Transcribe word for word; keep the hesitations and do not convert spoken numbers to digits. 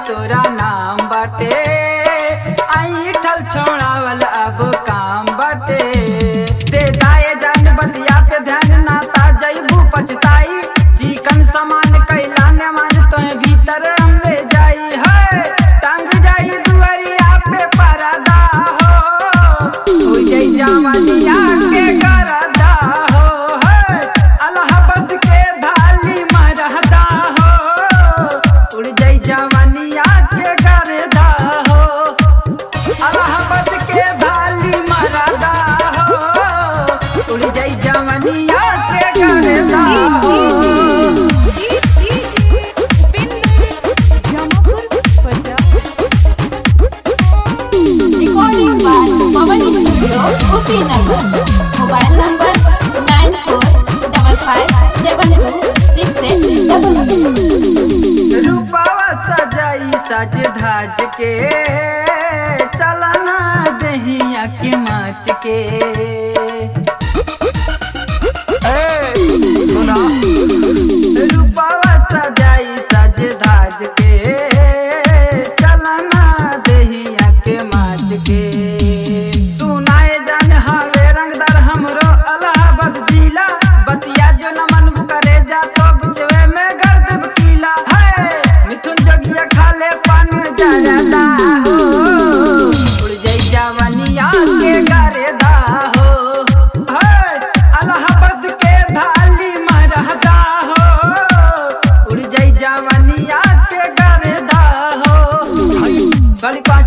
तोरा नाम बाटे ऐठल छोड़ावल अब काम बाटे। दे दाए जान बतिया पे ध्यान नाता जैबू पछताई चिकन समान कैला ने मान तो भीतर हम ले जाई है टांग जाई दुआरिया पे परदा हो हो जाई जवानिया के करदा हो है अलाहाबाद के धाली मरदा हो उड़ जाई जवानिया के करदा हो अलाहाबाद के धाली मरदा हो उड़ जाई जवानिया के करदा हो। Mobile number nine four double five seven two six eight double two. रूपावा सजाई सज धाज के चलना दहिया के माच के सुना रूपावा सजाई सज धाज के चलना दहिया के माच के सुनाए जान हवे रंगदार हमरो अलाहाबाद जिला बतिया जो न मन करे जा तो बिचवे में गर्द बकीला है मिथुन जोगिया खाले पान जरदा हो उड़ जाई जवानिया के गरेदा हो है अलाहाबाद के धाली मरदा हो उड़ जाई जवानिया के गरेदा हो।